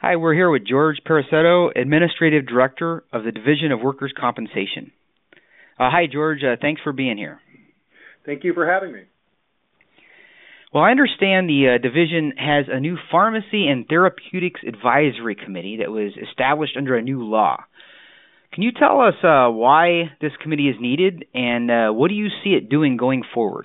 Hi, we're here with George Parasetto, Administrative Director of the Division of Workers' Compensation. Hi, George. Thanks for being here. Thank you for having me. Well, I understand the division has a new Pharmacy and Therapeutics Advisory Committee that was established under a new law. Can you tell us why this committee is needed, and what do you see it doing going forward?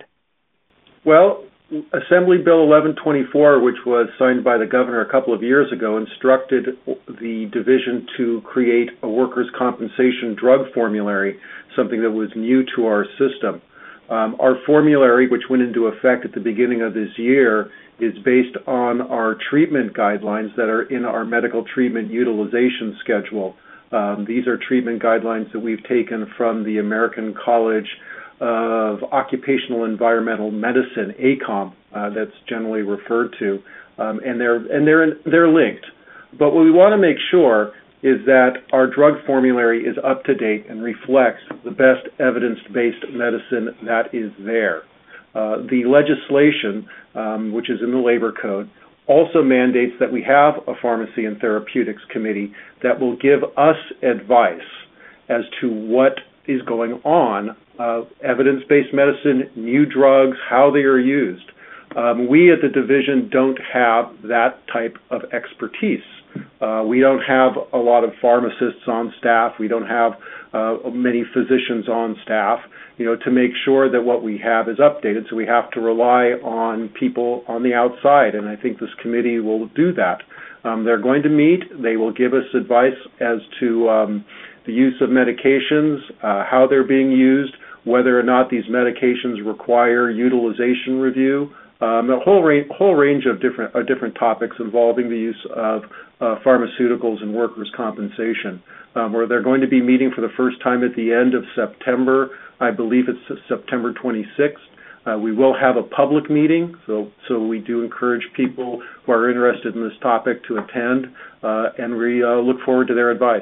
Well, Assembly Bill 1124, which was signed by the governor a couple of years ago, instructed the division to create a workers' compensation drug formulary, something that was new to our system. Our formulary, which went into effect at the beginning of this year, is based on our treatment guidelines that are in our medical treatment utilization schedule. These are treatment guidelines that we've taken from the American College of Occupational Environmental Medicine, ACOM, that's generally referred to, and they're linked. But what we want to make sure is that our drug formulary is up to date and reflects the best evidence-based medicine that is there. The legislation, which is in the Labor Code, also mandates that we have a Pharmacy and Therapeutics Committee that will give us advice as to what is going on, evidence-based medicine, new drugs, how they are used. We at the division don't have that type of expertise. We don't have a lot of pharmacists on staff. We don't have many physicians on staff, to make sure that what we have is updated. So we have to rely on people on the outside, and I think this committee will do that. They're going to meet. They will give us advice as to the use of medications, how they're being used, whether or not these medications require utilization review, a whole range of different topics involving the use of pharmaceuticals and workers' compensation. Where they're going to be meeting for the first time at the end of September. I believe it's September 26th. We will have a public meeting, so we do encourage people who are interested in this topic to attend, and we look forward to their advice.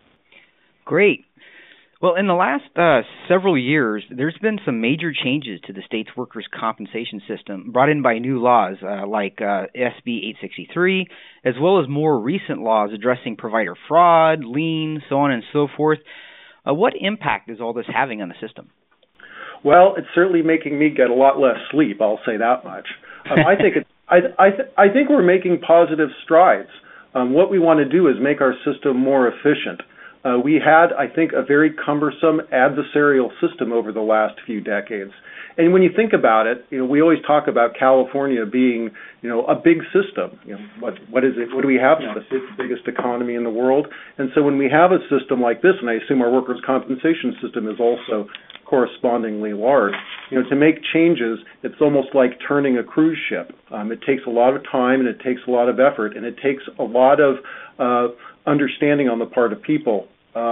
Great. Well, in the last several years, there's been some major changes to the state's workers' compensation system brought in by new laws like SB 863, as well as more recent laws addressing provider fraud, lien, so on and so forth. What impact is all this having on the system? Well, it's certainly making me get a lot less sleep, I'll say that much. I think we're making positive strides. What we want to do is make our system more efficient. We had, I think, a very cumbersome adversarial system over the last few decades. And when you think about it, we always talk about California being, a big system. What is it? What do we have now? It's the biggest economy in the world. And so when we have a system like this, and I assume our workers' compensation system is also correspondingly large, to make changes, it's almost like turning a cruise ship. It takes a lot of time and it takes a lot of effort and it takes a lot of understanding on the part of people.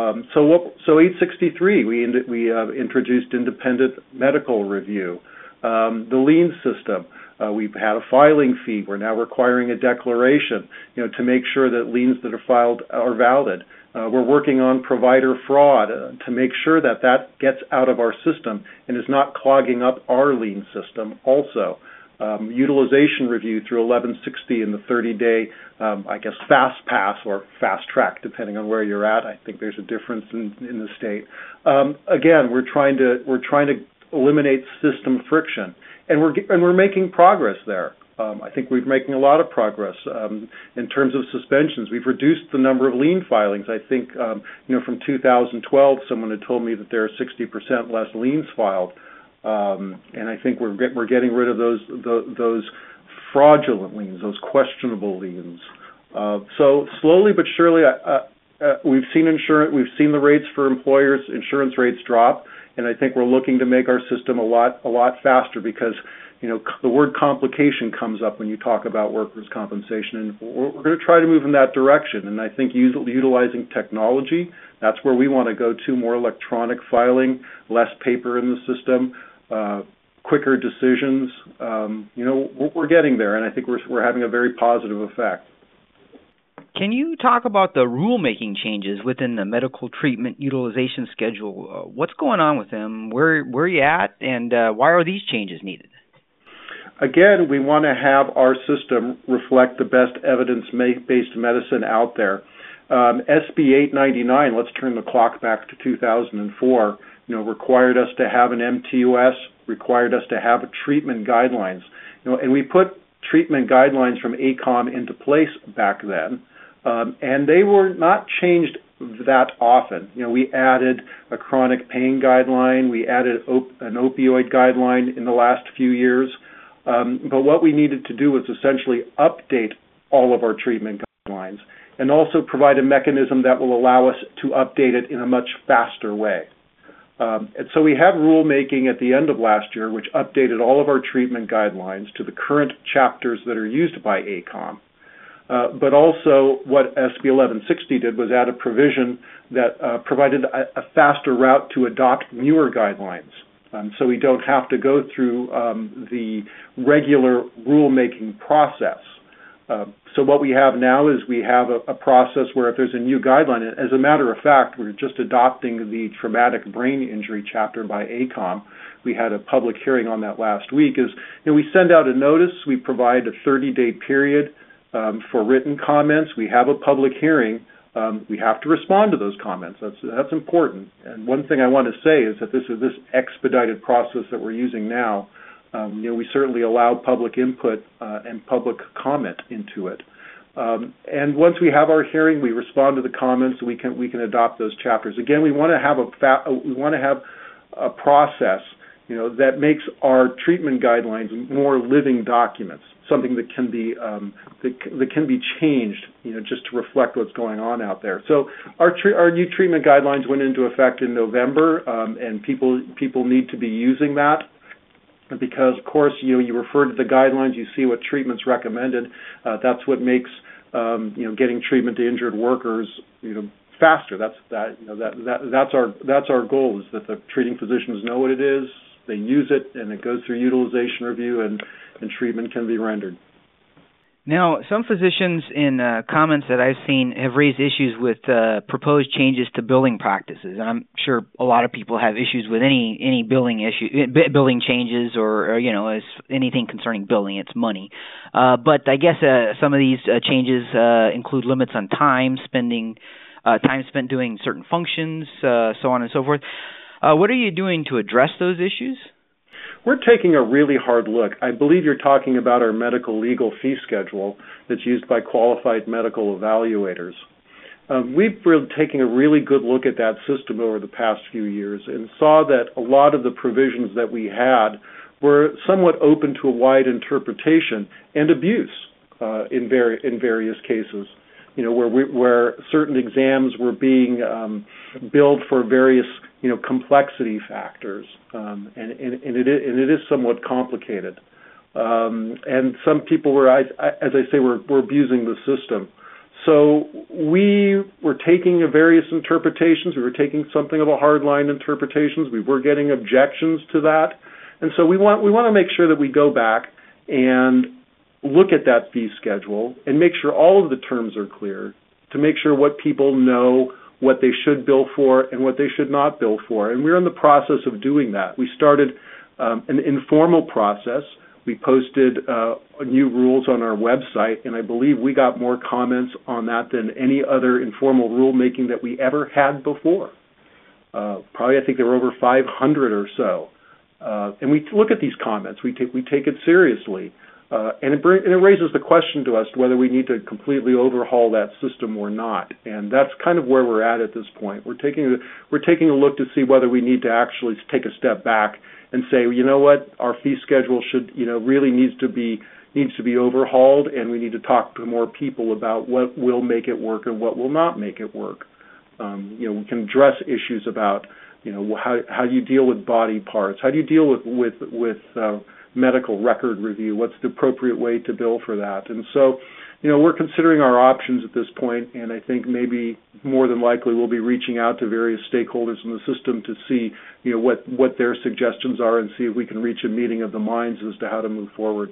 So 863, we introduced independent medical review. The lien system, we've had a filing fee. We're now requiring a declaration, to make sure that liens that are filed are valid. We're working on provider fraud to make sure that that gets out of our system and is not clogging up our lien system also. Utilization review through 1160 in the 30-day, fast pass or fast track, depending on where you're at. I think there's a difference in the state. Again, we're trying to eliminate system friction, and we're making progress there. I think we're making a lot of progress in terms of suspensions. We've reduced the number of lien filings. I think from 2012, someone had told me that there are 60% less liens filed. And I think we're getting rid of those fraudulent liens, those questionable liens. So slowly but surely, we've seen the rates for employers, insurance rates drop, and I think we're looking to make our system a lot faster because the word complication comes up when you talk about workers' compensation, and we're going to try to move in that direction. And I think utilizing technology, that's where we want to go to, more electronic filing, less paper in the system. Quicker decisions, we're getting there, and I think we're having a very positive effect. Can you talk about the rulemaking changes within the medical treatment utilization schedule? What's going on with them? Where are you at, and why are these changes needed? again, we want to have our system reflect the best evidence-based medicine out there. SB 899, let's turn the clock back to 2004, required us to have an MTUS, required us to have treatment guidelines. And we put treatment guidelines from ACOM into place back then, and they were not changed that often. We added a chronic pain guideline, we added an opioid guideline in the last few years, but what we needed to do was essentially update all of our treatment guidelines and also provide a mechanism that will allow us to update it in a much faster way. And so we had rulemaking at the end of last year, which updated all of our treatment guidelines to the current chapters that are used by ACOM. But also what SB 1160 did was add a provision that provided a faster route to adopt newer guidelines. So we don't have to go through the regular rulemaking process. So what we have now is we have a process where if there's a new guideline, as a matter of fact, we're just adopting the traumatic brain injury chapter by ACOM. We had a public hearing on that last week. We send out a notice, we provide a 30-day period for written comments, we have a public hearing, we have to respond to those comments. That's important. And one thing I want to say is that this expedited process that we're using now. We certainly allow public input and public comment into it. And once we have our hearing, we respond to the comments. We can adopt those chapters. Again, we want to have a process, that makes our treatment guidelines more living documents, something that can be that can be changed, just to reflect what's going on out there. So our new treatment guidelines went into effect in November, and people need to be using that. Because, of course, you refer to the guidelines, you see what treatment's recommended. That's what makes getting treatment to injured workers faster. That's our goal, is that the treating physicians know what it is, they use it, and it goes through utilization review, and treatment can be rendered. Now, some physicians in comments that I've seen have raised issues with proposed changes to billing practices. And I'm sure a lot of people have issues with any billing changes or as anything concerning billing. It's money. But I guess some of these changes include limits on time spent doing certain functions, so on and so forth. What are you doing to address those issues? We're taking a really hard look. I believe you're talking about our medical legal fee schedule that's used by qualified medical evaluators. We've been taking a really good look at that system over the past few years and saw that a lot of the provisions that we had were somewhat open to a wide interpretation and abuse in various cases. Where certain exams were being billed for various complexity factors, and it is somewhat complicated. And some people were, as I say, were abusing the system. So we were taking various interpretations. We were taking something of a hardline interpretations. We were getting objections to that, and so we want to make sure that we go back and look at that fee schedule and make sure all of the terms are clear, to make sure what people know what they should bill for and what they should not bill for. And we're in the process of doing that. We started an informal process. We posted new rules on our website, and I believe we got more comments on that than any other informal rulemaking that we ever had before. Probably, I think there were over 500 or so. And we look at these comments. We take it seriously. And it raises the question to us whether we need to completely overhaul that system or not, and that's kind of where we're at this point. We're taking a look to see whether we need to actually take a step back and say, what, our fee schedule should really needs to be overhauled, and we need to talk to more people about what will make it work and what will not make it work. We can address issues about how do you deal with body parts, how do you deal with medical record review, what's the appropriate way to bill for that. And so, we're considering our options at this point, and I think maybe more than likely we'll be reaching out to various stakeholders in the system to see, what their suggestions are and see if we can reach a meeting of the minds as to how to move forward.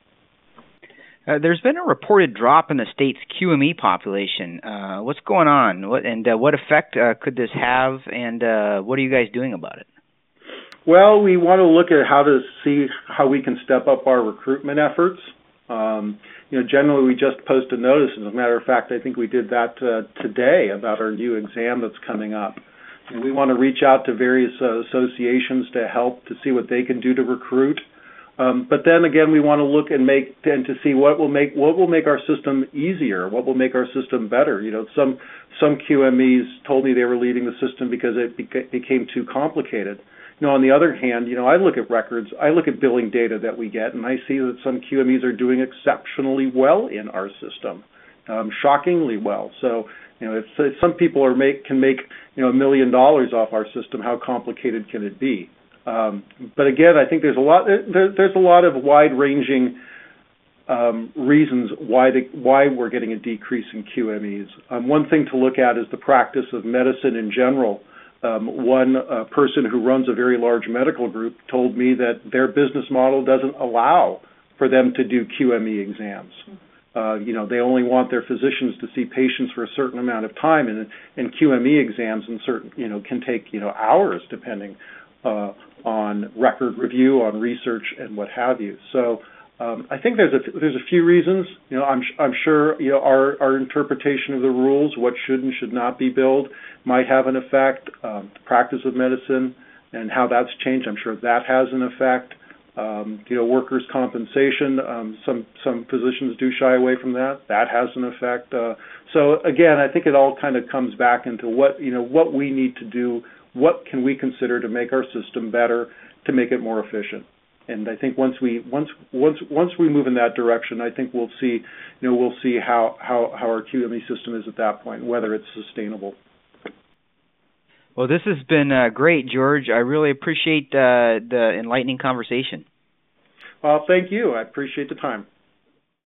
There's been a reported drop in the state's QME population. What's going on? What effect could this have, and what are you guys doing about it? Well, we want to look at how to see how we can step up our recruitment efforts. Generally we just post a notice. As a matter of fact, I think we did that today about our new exam that's coming up. And we want to reach out to various associations to help to see what they can do to recruit. But then again, we want to look and to see what will make our system easier, what will make our system better. Some QMEs told me they were leaving the system because it became too complicated. On the other hand, I look at records, I look at billing data that we get, and I see that some QMEs are doing exceptionally well in our system, shockingly well. So, if some people can make $1 million off our system, how complicated can it be? But again, I think there's a lot of wide-ranging reasons why we're getting a decrease in QMEs. One thing to look at is the practice of medicine in general. One person who runs a very large medical group told me that their business model doesn't allow for them to do QME exams. They only want their physicians to see patients for a certain amount of time, and QME exams can take hours depending on record review, on research, and what have you. So I think there's a few reasons. I'm sure our interpretation of the rules, what should and should not be billed, might have an effect. The practice of medicine and how that's changed, I'm sure that has an effect. Workers' compensation, some physicians do shy away from that. That has an effect. So again, I think it all kind of comes back into what we need to do. What can we consider to make our system better, to make it more efficient? And I think once we move in that direction, I think we'll see how our QME system is at that point, whether it's sustainable. Well, this has been great, George. I really appreciate the enlightening conversation. Well, thank you. I appreciate the time.